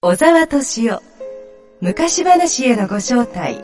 小沢敏夫昔話へのご招待。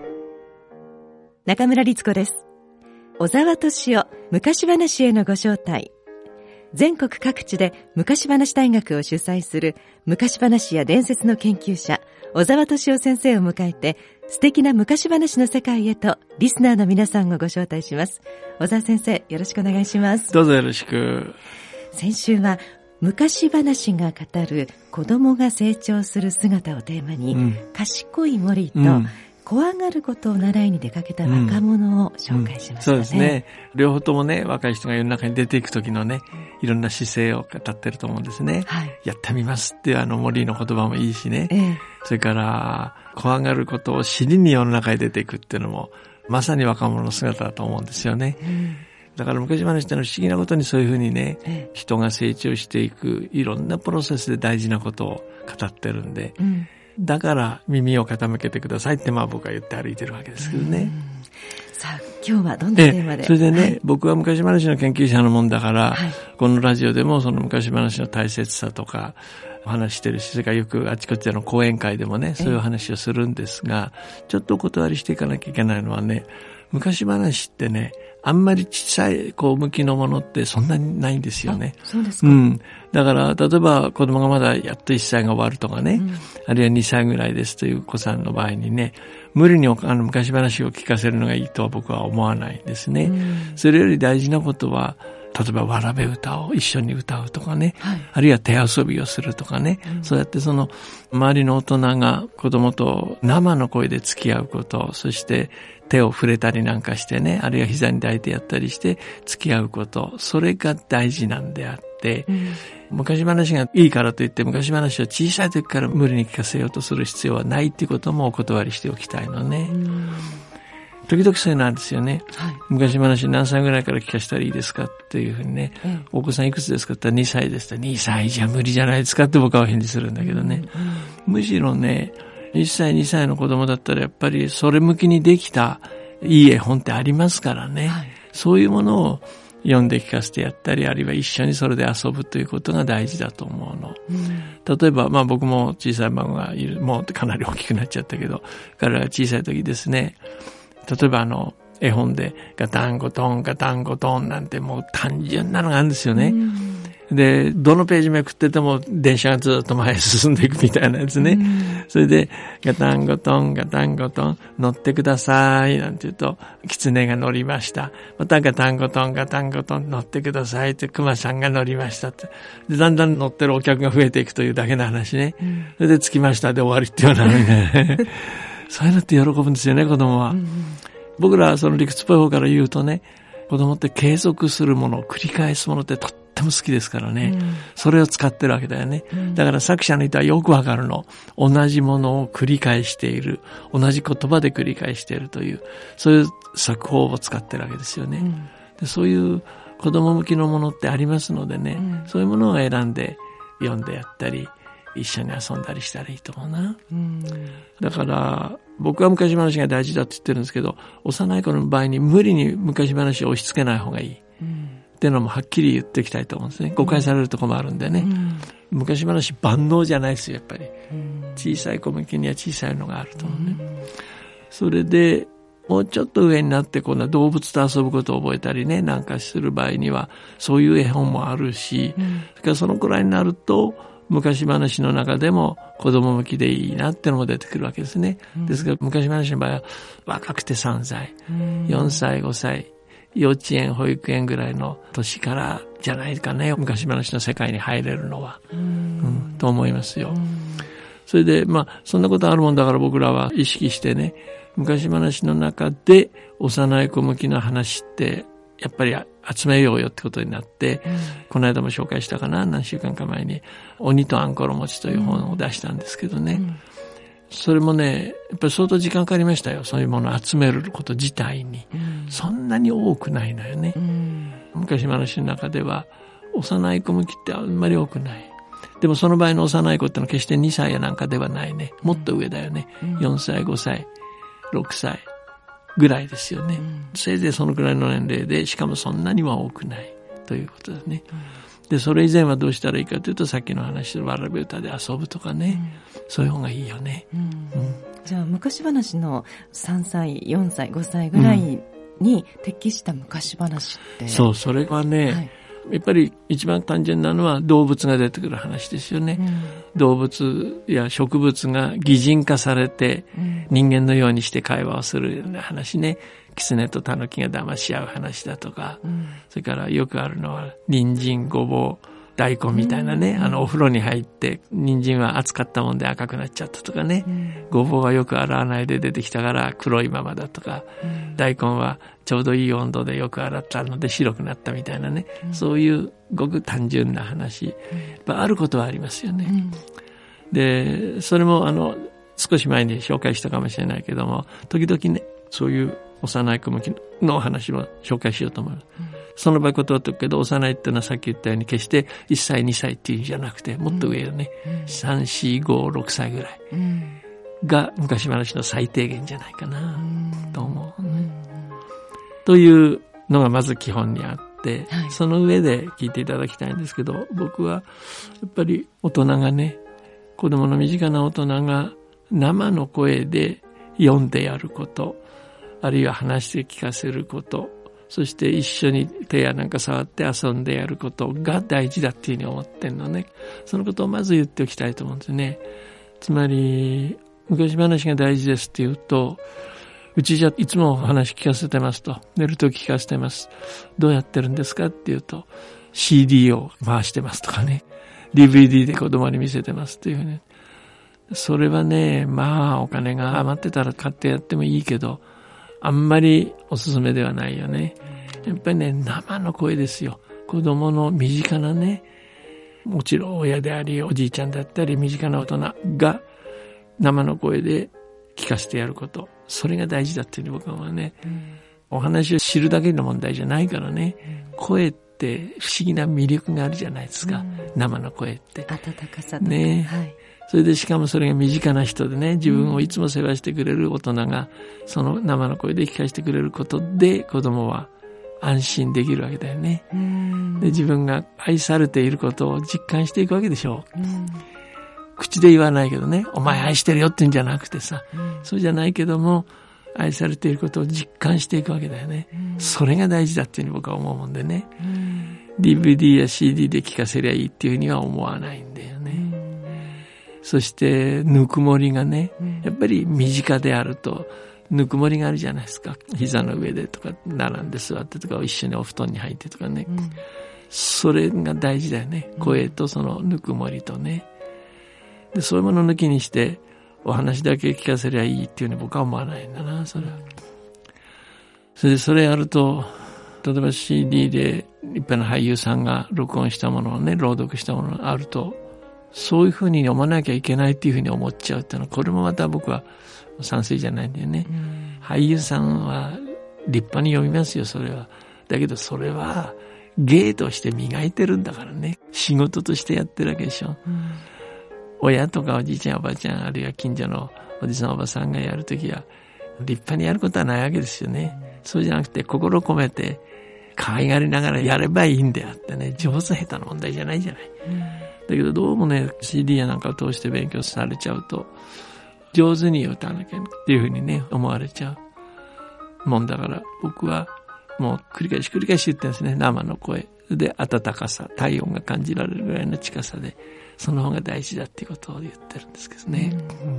中村律子です。小沢敏夫昔話へのご招待。全国各地で昔話大学を主催する昔話や伝説の研究者小沢敏夫先生を迎えて、素敵な昔話の世界へとリスナーの皆さんをご招待します。小沢先生、よろしくお願いします。 どうぞよろしく。 先週は昔話が語る子供が成長する姿をテーマに、賢い森と怖がることを習いに出かけた若者を紹介しましたね。 そうですね。両方ともね、若い人が世の中に出ていく時のね、いろんな姿勢を語ってると思うんですね。はい、やってみますっていう森の言葉もいいしね。それから怖がることを知りに世の中に出ていくっていうのもまさに若者の姿だと思うんですよね。だから昔話ってのは不思議なことにそういうふうにね、人が成長していくいろんなプロセスで大事なことを語ってるんで、だから耳を傾けてくださいって僕は言って歩いてるわけですけどね。 さあ今日はどんなテーマで。 それでね、僕は昔話の研究者のもんだから、このラジオでもその昔話の大切さとかお話してるし、それからよくあちこちの講演会でもね、そういう話をするんですが、ちょっとお断りしていかなきゃいけないのはね、昔話ってね、あんまり小さい向きのものってそんなにないんですよね。 そうですか。 だから例えば子供がまだやっと1歳が終わるとかね、あるいは2歳ぐらいですという子さんの場合にね、無理に昔話を聞かせるのがいいとは僕は思わないんですね。それより大事なことは、例えばわらべ歌を一緒に歌うとかね、あるいは手遊びをするとかね、そうやってその周りの大人が子供と生の声で付き合うこと、そして手を触れたりなんかしてね、あるいは膝に抱いてやったりして付き合うこと、それが大事なんであって、昔話がいいからといって昔話を小さい時から無理に聞かせようとする必要はないっていうこともお断りしておきたいのね。時々そういうのあるんですよね。昔話何歳ぐらいから聞かせたらいいですかっていうふうにね、お子さんいくつですかって言ったら2歳ですって、2歳じゃ無理じゃないですかって僕は返事するんだけどね。むしろね、1歳2歳の子供だったらやっぱりそれ向きにできたいい絵本ってありますからね。そういうものを読んで聞かせてやったり、あるいは一緒にそれで遊ぶということが大事だと思うの。例えば僕も小さい孫がいる、もうかなり大きくなっちゃったけど、彼らが小さい時ですね、例えば絵本でガタンゴトンガタンゴトンなんてもう単純なのがあるんですよね。で、どのページめくってても電車がずっと前へ進んでいくみたいなやつね。それでガタンゴトンガタンゴトン乗ってくださいなんて言うと狐が乗りました。またガタンゴトンガタンゴトン乗ってくださいって熊さんが乗りましたって。で、だんだん乗ってるお客が増えていくというだけの話ね。それで着きましたで終わりっていうようなのね。そういうのって喜ぶんですよね、子供は。僕らその理屈っぽい方から言うとね、子供って継続するものを繰り返すものってとっても好きですからね、それを使ってるわけだよね。だから作者の意図はよくわかるの。同じものを繰り返している、同じ言葉で繰り返しているという、そういう作法を使ってるわけですよね。で、そういう子供向きのものってありますのでね、そういうものを選んで読んでやったり一緒に遊んだりしたらいいと思うな。だから僕は昔話が大事だって言ってるんですけど、幼い子の場合に無理に昔話を押し付けない方がいい、っていうのもはっきり言っていきたいと思うんですね。誤解されるところもあるんでね、昔話万能じゃないですよ、やっぱり。小さい子向きには小さいのがあると思うね。それでもうちょっと上になって今度は動物と遊ぶことを覚えたりね、なんかする場合にはそういう絵本もあるし、それからそのくらいになると昔話の中でも子供向きでいいなってのも出てくるわけですね。ですから昔話の場合は若くて3歳、4歳、5歳、幼稚園、保育園ぐらいの年からじゃないかね、昔話の世界に入れるのは、と思いますよ。それでそんなことあるもんだから僕らは意識してね、昔話の中で幼い子向きの話ってやっぱり集めようよってことになって、この間も紹介したかな、何週間か前に鬼とあんころ餅という本を出したんですけどね、それもねやっぱり相当時間かかりましたよ。そういうものを集めること自体に、そんなに多くないのよね。昔話の中では幼い子向きってあんまり多くない。でもその場合の幼い子ってのは決して2歳やなんかではないね。もっと上だよね。4歳、5歳、6歳ぐらいですよね。せいぜいそのくらいの年齢で、しかもそんなには多くないということですね。 で、それ以前はどうしたらいいかというと、さっきの話のわらべ歌で遊ぶとかね、そういう方がいいよね。 じゃあ昔話の3歳、4歳、5歳ぐらいに適した昔話って、 そう、それはね、やっぱり一番単純なのは動物が出てくる話ですよね。動物や植物が擬人化されて、人間のようにして会話をするような話ね。狐と狸が騙し合う話だとか、それからよくあるのは人参、ごぼう、大根みたいなね、お風呂に入って人参は熱かったもんで赤くなっちゃったとかね、ごぼうはよく洗わないで出てきたから黒いままだとか、大根はちょうどいい温度でよく洗ったので白くなったみたいなね、そういうごく単純な話、やっぱあることはありますよね。で、それも少し前に紹介したかもしれないけども、時々ね、そういう幼い子向きの話を紹介しようと思う。その場合断っておくけど、幼いっていうのはさっき言ったように決して1歳2歳っていうんじゃなくて、もっと上よね、3、4、5、6歳ぐらいが昔話の最低限じゃないかなと思う、というのがまず基本にあって、その上で聞いていただきたいんですけど、僕はやっぱり大人がね、子供の身近な大人が生の声で読んでやること、あるいは話して聞かせること、そして一緒に手やなんか触って遊んでやることが大事だっていうふうに思ってんのね。そのことをまず言っておきたいと思うんですね。つまり、昔話が大事ですって言うと、うちじゃいつもお話聞かせてますと。寝るとき聞かせてます。どうやってるんですかって言うと、CD を回してますとかね。DVD で子供に見せてますっていうふうに。それはね、まあお金が余ってたら買ってやってもいいけど、あんまりおすすめではないよね。やっぱりね、生の声ですよ。子供の身近なね、もちろん親であり、おじいちゃんだったり、身近な大人が生の声で聞かせてやること。それが大事だっていうふうに僕はね、お話を知るだけの問題じゃないからね、声って不思議な魅力があるじゃないですか。生の声って。 温かさとか。 ね。それでしかもそれが身近な人でね、自分をいつも世話してくれる大人が、その生の声で聞かせてくれることで、子供は安心できるわけだよね。で、自分が愛されていることを実感していくわけでしょう。口で言わないけどね、お前愛してるよって言うんじゃなくてさ、そうじゃないけども、愛されていることを実感していくわけだよね。それが大事だっていうふうに僕は思うもんでね。DVD や CD で聞かせりゃいいっていうふうには思わないんだよね。そしてぬくもりがね、やっぱり身近であるとぬくもりがあるじゃないですか。膝の上でとか並んで座ってとか一緒にお布団に入ってとかね、それが大事だよね。声とそのぬくもりとね。で、そういうもの抜きにしてお話だけ聞かせりゃいいっていうふうに僕は思わないんだな、それは。それでそれやると、例えば CD でいっぱいの俳優さんが録音したものをね、朗読したものがあると、そういうふうに読まなきゃいけないっていうふうに思っちゃうっていうのは、これもまた僕は賛成じゃないんだよね。俳優さんは立派に読みますよ、それは。だけどそれは芸として磨いてるんだからね。仕事としてやってるわけでしょ。親とかおじいちゃんおばあちゃん、あるいは近所のおじさんおばさんがやるときは立派にやることはないわけですよね。そうじゃなくて心込めて可愛がりながらやればいいんであってね、上手下手の問題じゃないじゃない。だけどどうもね、CD やなんかを通して勉強されちゃうと、上手に歌わなきゃっていうふうにね、思われちゃうもんだから、僕はもう繰り返し言ってるんですね。生の声で温かさ、体温が感じられるぐらいの近さで、その方が大事だっていうことを言ってるんですけどね。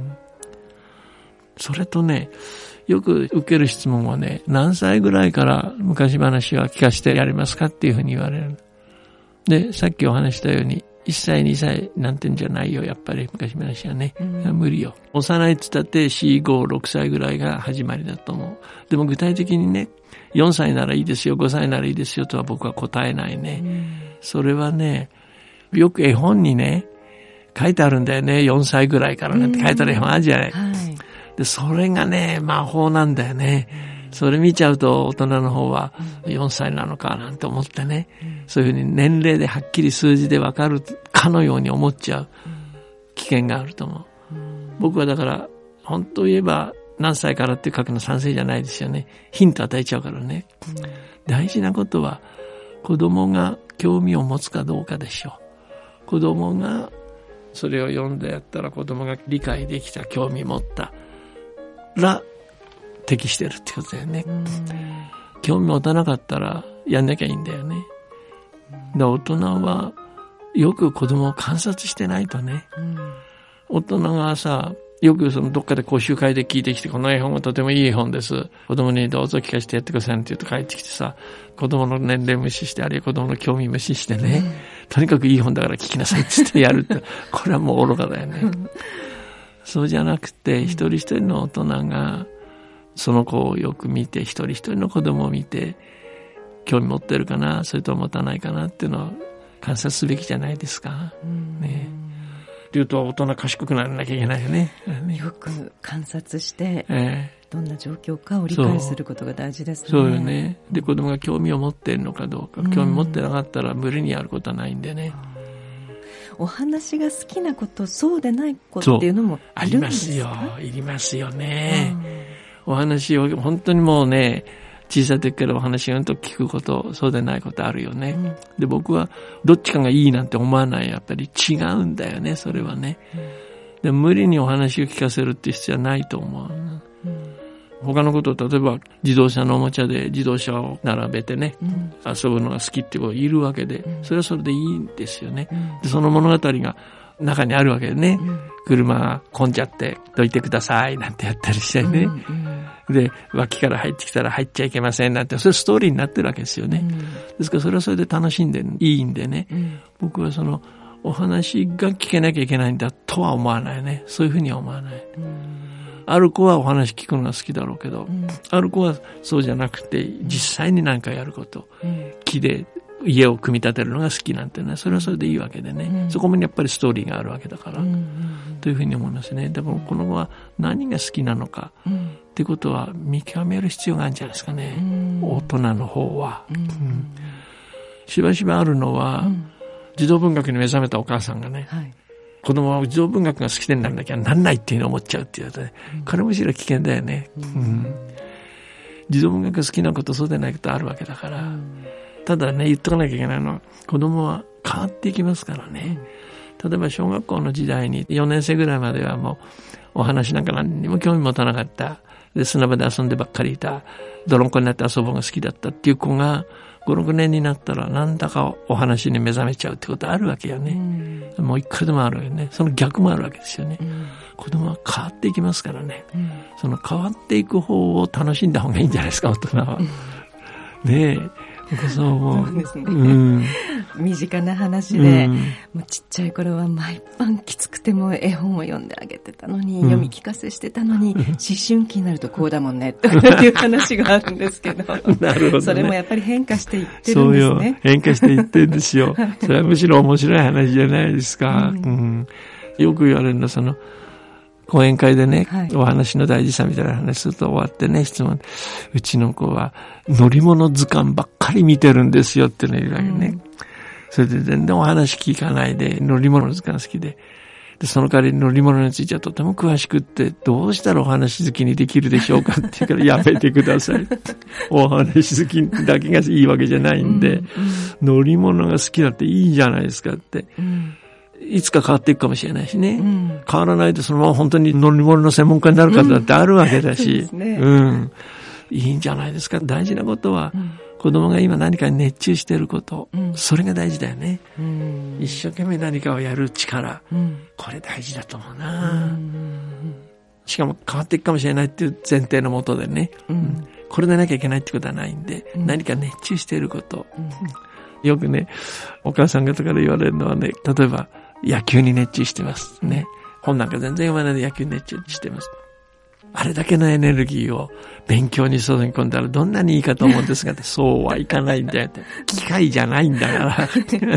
それとね、よく受ける質問はね、何歳ぐらいから昔話は聞かせてやりますかっていうふうに言われる。で、さっきお話したように、1歳2歳なんてんじゃないよ、やっぱり昔話はね。無理よ。幼いって言ったって4、5、6歳ぐらいが始まりだと思う。でも具体的にね、4歳ならいいですよ、5歳ならいいですよとは僕は答えないね。それはね、よく絵本にね、書いてあるんだよね。4歳ぐらいからなんて書いてある絵本あるじゃない。で、それがね、魔法なんだよね。それ見ちゃうと大人の方は4歳なのかなんて思ってね、そういうふうに年齢ではっきり数字でわかるかのように思っちゃう危険があると思う。僕はだから本当言えば何歳からって書くの賛成じゃないですよね。ヒント与えちゃうからね。大事なことは子供が興味を持つかどうかでしょう。子供がそれを読んでやったら子供が理解できた、興味持ったら適してるってことだよね。興味持たなかったらやんなきゃいいんだよね。で、大人はよく子供を観察してないとね。大人がさ、よくそのどっかで講習会で聞いてきて、この絵本はとてもいい絵本です。子供にどうぞ聞かせてやってくださいって言うと帰ってきてさ、子供の年齢無視して、あるいは子供の興味無視してね、とにかくいい本だから聞きなさいって言ってやるって、これはもう愚かだよね。そうじゃなくて、一人一人の大人が、その子をよく見て、一人一人の子供を見て、興味持ってるかな、それとも持たないかなっていうのを観察すべきじゃないですか。ね。っていうと大人賢くならなきゃいけないよね。 よく観察して、どんな状況かを理解することが大事ですね。 そうよね。で、子供が興味を持っているのかどうか、興味持ってなかったら無理にやることはないんでね。 お話が好きな子とそうでない子っていうのもいるんですか？ いりますよね。お話を本当にもうね、小さい時からお話をうんと聞くこと、そうでないことあるよね。で、僕はどっちかがいいなんて思わない。やっぱり違うんだよね、それはね。で、無理にお話を聞かせるって必要はないと思う。他のことを、例えば自動車のおもちゃで自動車を並べてね、遊ぶのが好きって子がいるわけで、それはそれでいいんですよね。で、その物語が中にあるわけでね、車が混んじゃってどいてくださいなんてやったりしてね、で、脇から入ってきたら入っちゃいけませんなんて、それストーリーになってるわけですよね。ですからそれはそれで楽しんでいいんでね、僕はそのお話が聞けなきゃいけないんだとは思わないね。そういうふうには思わない。ある子はお話聞くのが好きだろうけど、ある子はそうじゃなくて実際に何かやること、木で家を組み立てるのが好きなんてね、それはそれでいいわけでね、そこもやっぱりストーリーがあるわけだから、というふうに思いますね。でもこの子は何が好きなのかってことは見極める必要があるんじゃないですかね、大人の方は。しばしばあるのは、児童文学に目覚めたお母さんがね、子供は児童文学が好きでならなきゃなんないっていうのを思っちゃうっていうとね、これむしろ危険だよね。児童文学が好きなことそうでないことあるわけだから、ただね、言っとかなきゃいけないのは、子供は変わっていきますからね。例えば小学校の時代に4年生ぐらいまではもうお話なんか何にも興味持たなかった。で、砂場で遊んでばっかりいた。泥んこになって遊ぶのが好きだったっていう子が5、6年になったらなんだかお話に目覚めちゃうってことあるわけよね。もういくらでもあるわけね。その逆もあるわけですよね。子供は変わっていきますからね。その変わっていく方を楽しんだ方がいいんじゃないですか、大人は。ねえ。そうですね。身近な話で、もうちっちゃい頃は毎晩きつくても絵本を読んであげてたのに、読み聞かせしてたのに、思春期になるとこうだもんね、という話があるんですけど。 なるほどね。 それもやっぱり変化していってるんですね。 そうよ。変化していってるんですよ。それはむしろ面白い話じゃないですか。よく言われるのは、その、講演会でね、お話の大事さみたいな話すると終わってね、質問。うちの子は乗り物図鑑ばっかり見てるんですよって言うわけね。それで全然お話聞かないで、乗り物の図鑑好きで。で、その代わり乗り物についてはとても詳しくって、どうしたらお話好きにできるでしょうかって言うからやめてください。お話好きだけがいいわけじゃないんで、乗り物が好きだっていいじゃないですかって。いつか変わっていくかもしれないしね。変わらないとそのまま本当に乗り物の専門家になる方だってあるわけだし。いいんじゃないですか。大事なことは、子供が今何かに熱中していること、それが大事だよね。一生懸命何かをやる力、これ大事だと思うな。しかも変わっていくかもしれないっていう前提のもとでね、これでなきゃいけないってことはないんで、何か熱中していること、よくね、お母さん方から言われるのはね、例えば野球に熱中してますね。本なんか全然読まないで野球に熱中してます。あれだけのエネルギーを勉強に注ぎ込んだらどんなにいいかと思うんですが、そうはいかないんだよって。機械じゃないんだから。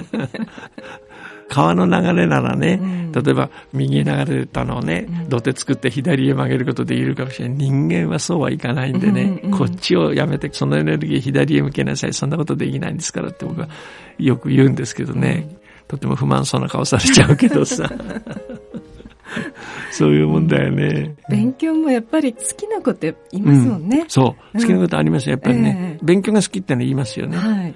川の流れならね、例えば右へ流れたのをね、土手作って左へ曲げることできるかもしれない。人間はそうはいかないんでね、こっちをやめてそのエネルギー左へ向けなさい。そんなことできないんですからって僕はよく言うんですけどね。とても不満そうな顔されちゃうけどさ。そういうもんだよね。 勉強もやっぱり好きな子っていますもんね。 そう。好きなことありますよ、やっぱりね。勉強が好きってのは言いますよね。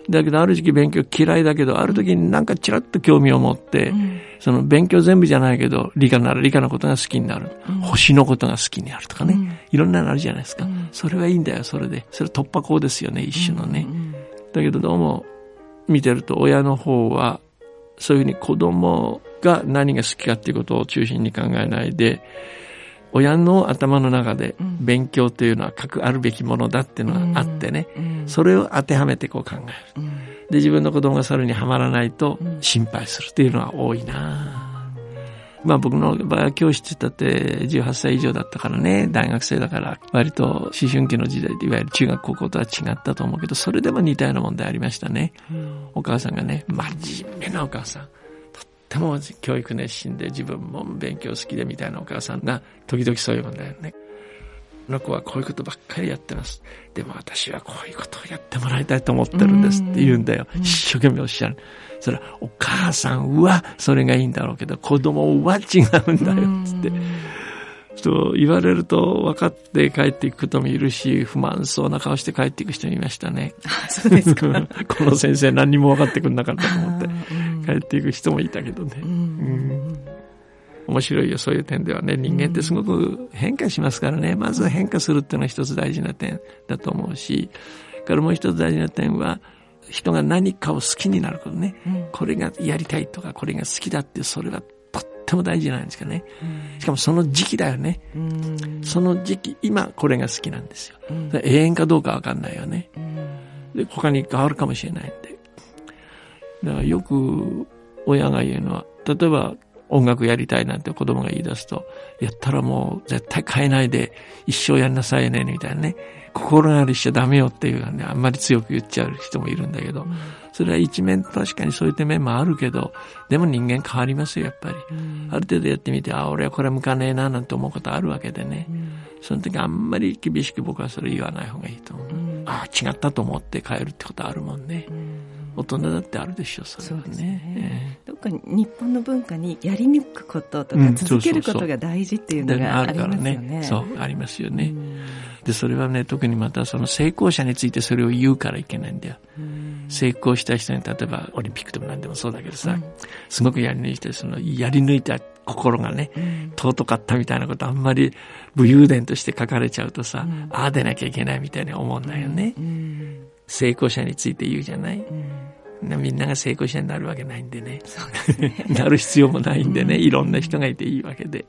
だけどある時期勉強嫌いだけど、ある時になんかちらっと興味を持って、その勉強全部じゃないけど、理科なら理科のことが好きになる。星のことが好きになるとかね。いろんなのあるじゃないですか。それはいいんだよ、それで。それ突破口ですよね、一種のね。だけどどうも、見てると親の方は、そういうふうに子供が何が好きかっていうことを中心に考えないで、親の頭の中で勉強というのはあるべきものだっていうのがあってね、それを当てはめてこう考える。で、自分の子供がそれにはまらないと心配するっていうのは多いな。まあ僕の場合は教師って言ったって18歳以上だったからね、大学生だから割と思春期の時代でいわゆる中学高校とは違ったと思うけど、それでも似たような問題ありましたね。お母さんがね、真面目なお母さん。とっても教育熱心で自分も勉強好きでみたいなお母さんが時々そういう問題よね。この子はこういうことばっかりやってます。でも私はこういうことをやってもらいたいと思ってるんですって言うんだよ。一生懸命おっしゃる。それはお母さんはそれがいいんだろうけど、子供は違うんだよつって。と言われると分かって帰っていく人もいるし、不満そうな顔して帰っていく人もいましたね。 そうですか。 この先生何にも分かってくれなかったと思って帰っていく人もいたけどね。面白いよ、そういう点ではね。人間ってすごく変化しますからね。まず変化するっていうのは一つ大事な点だと思うし、からもう一つ大事な点は、人が何かを好きになることね。これがやりたいとか、これが好きだって、それはとっても大事なんですかね。しかもその時期だよね。その時期、今これが好きなんですよ。永遠かどうかわかんないよね。で、他に変わるかもしれないんで。だからよく親が言うのは、例えば音楽やりたいなんて子供が言い出すと、やったらもう絶対変えないで一生やんなさいね、みたいなね。心変わりしちゃダメよっていうね、あんまり強く言っちゃう人もいるんだけど、それは一面確かにそういった面もあるけど、でも人間変わりますよ、やっぱり。ある程度やってみて、俺はこれは向かねえな、なんて思うことあるわけでね。その時あんまり厳しく僕はそれ言わない方がいいと思う。違ったと思って変えるってことあるもんね。大人だってあるでしょ、それはね。そうですね。 どっか日本の文化にやり抜くこととか続けることが大事っていうのがありますよね。 そう、ありますよね。で、それはね、特にまたその成功者についてそれを言うからいけないんだよ。成功した人に、例えばオリンピックでも何でもそうだけどさ、すごくやり抜いて、そのやり抜いた心がね、尊かったみたいなことあんまり武勇伝として書かれちゃうとさ、ああでなきゃいけないみたいに思うんだよね。成功者について言うじゃない。みんなが成功者になるわけないんでね。 そうですね。 なる必要もないんでね、いろんな人がいていいわけで。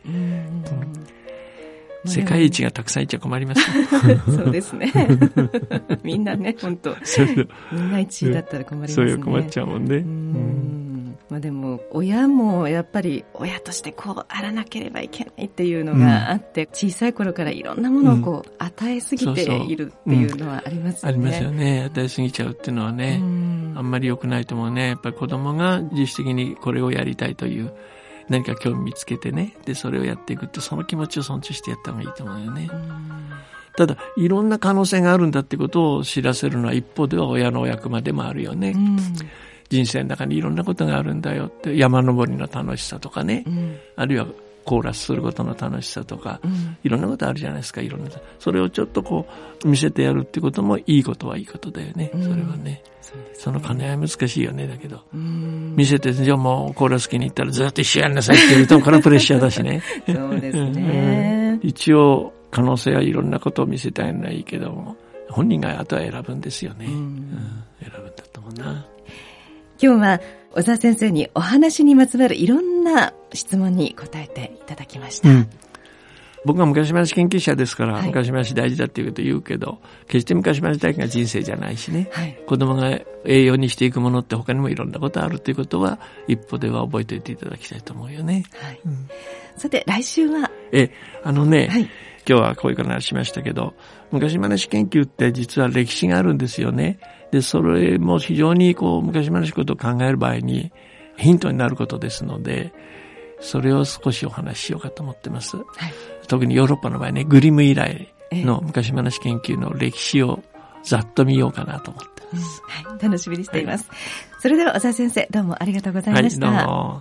世界一がたくさんいちゃ困りますよ。 そうですね。みんなね、本当みんな1位だったら困りますね。 そう困っちゃうもんね。 まあでも、親もやっぱり親としてこうあらなければいけないっていうのがあって、小さい頃からいろんなものをこう与えすぎているっていうのはありますよね。 ありますよね。与えすぎちゃうっていうのはね、あんまり良くないと思うね。やっぱり子供が自主的にこれをやりたいという何か興味見つけてね、でそれをやっていくって、その気持ちを尊重してやった方がいいと思うよね。ただいろんな可能性があるんだってことを知らせるのは一方では親のお役目でもあるよね。人生の中にいろんなことがあるんだよって、山登りの楽しさとかね、あるいはコーラスすることの楽しさとか、いろんなことあるじゃないですか。いろんなそれをちょっとこう見せてやるってこともいいことはいいことだよね。それはね、その兼ね合い難しいよね。だけど見せて、じゃあもうコーラス気に入ったらずっと一緒やんなさいって言うとこれはプレッシャーだしね。 そうですね。 一応可能性はいろんなことを見せたいのはいいけども、本人があとは選ぶんですよね。選ぶんだと思うな。 今日は小沢先生にお話にまつわるいろんな質問に答えていただきました。 僕は昔話研究者ですから、昔話大事だっていうことを言うけど、決して昔話だけが人生じゃないしね、子供が栄養にしていくものって他にもいろんなことあるということは一歩では覚えておいていただきたいと思うよね。 さて来週は今日はこういう話しましたけど、昔話研究って実は歴史があるんですよね。で、それも非常にこう昔話ことを考える場合にヒントになることですので、それを少しお話ししようかと思ってます。特にヨーロッパの場合ね、グリム以来の昔話研究の歴史をざっと見ようかなと思ってます。 楽しみにしています。それでは小沢先生、どうもありがとうございました。 どうも。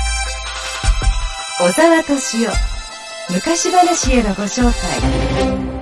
小沢敏夫、昔話へのご招待。